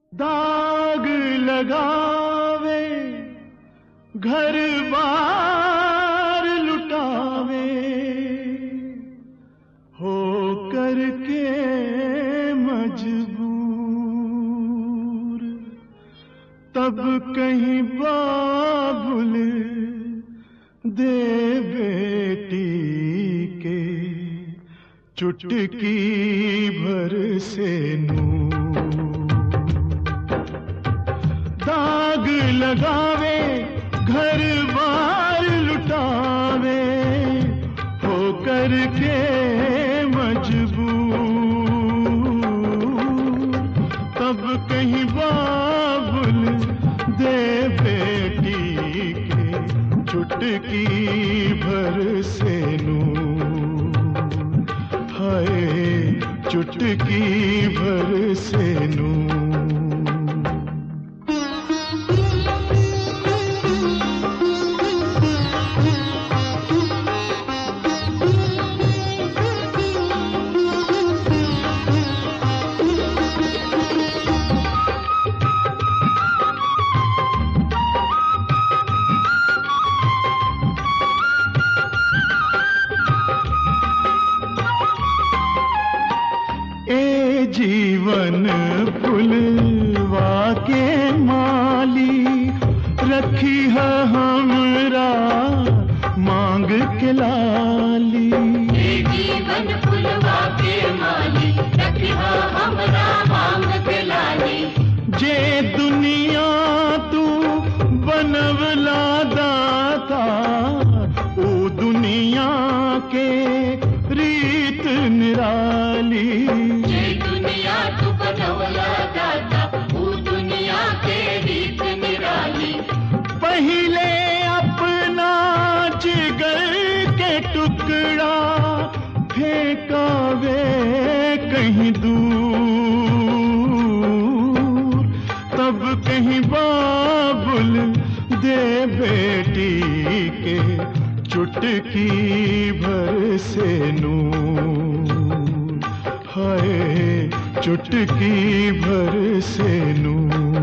दाग लगावे घर बार लुटावे हो करके मजबूर, तब कहीं बाबुल दे बेटी के चुटकी भर से नूर। दाग लगावे घर बार लुटावे हो करके मजबूर, तब कहीं बाबुल दे बेटी के चुटकी भर से नूर। हाय चुटकी भर से नूर। जीवन फुलवा के माली रखी है हमरा मांग के लाली। ये जीवन फुलवा के माली रखी है हमरा मांग के लाली। जे दुनिया तू बनवला दाता ओ दुनिया के रीत निराली। तू बनवला दाता वो दुनिया के रीत निराली। पहले अपना जिगर के टुकड़ा फेंकावे कहीं दूर, तब कहीं बाबुल दे बेटी के चुटकी भर से नूर। हाय चुटकी भर से नूर।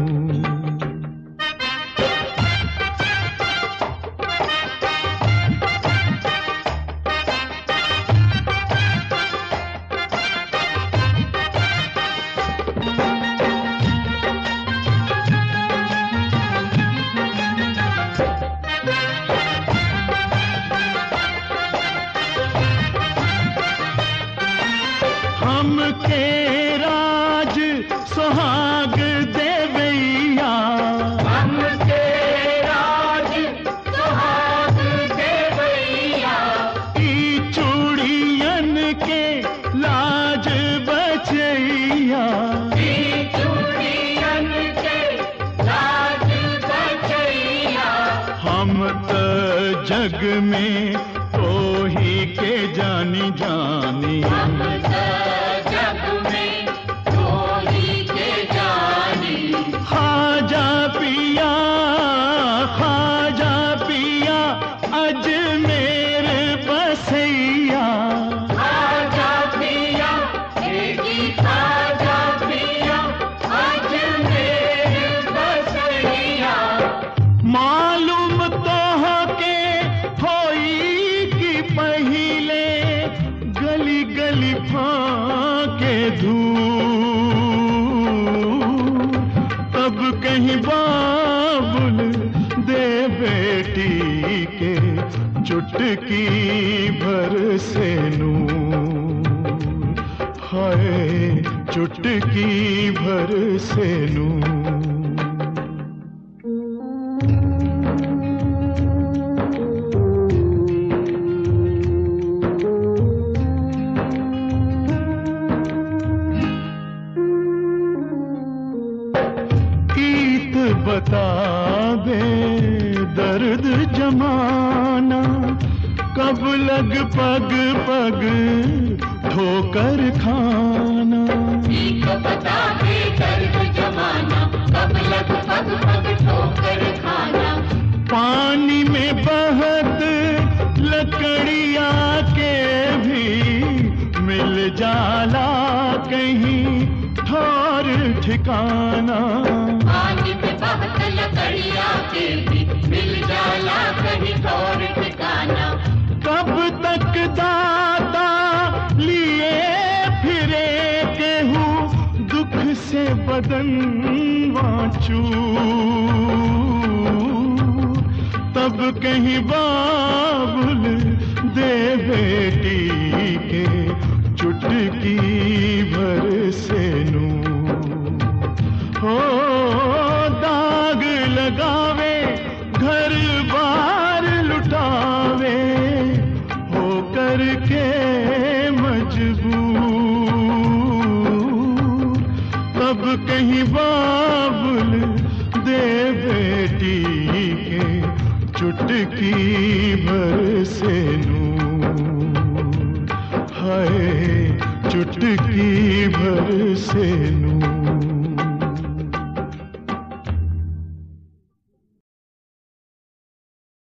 हमके राज सुहाग देवैया, हमके राज सुहाग देवैया। ई चूड़ियन के लाज बचैया, ई चूड़ियन के लाज बचैया। हम तो जग में ओही के जानी जानी। हम तो जग में ओही के जानी। खाजा पिया अजमेर बसैया। खाजा पिया जी खाजा पिया अजमेर बसैया। मालूम तो हो के होई कि पहिले गली गली फाके धूल, तब कहीं बाबुल दे बेटी के चुटकी भर से नूर। हाय चुटकी भर से नूर। बता दे दर्द जमाना, कब लग पग पग ठोकर खाना। बता दे दर्द जमाना, कब लग पग पग ठोकर खाना। पानी में बहत लकड़िया के भी मिल जाला कहीं ठोर और ठिकाना। पानी में बहत लकड़िया के भी मिल जाला कहीं और ठिकाना। कब तक दाता लिए फिरे केहू दुख से बदन वाचू, तब कहीं बाबुल दे बेटी के चुटकी भर से नूर। हो दाग लगावे घर बार लुटावे हो करके मजबूर, तब कहीं बाबुल दे बेटी के चुटकी भर से नूर। हाय चुटकी भर से नूर।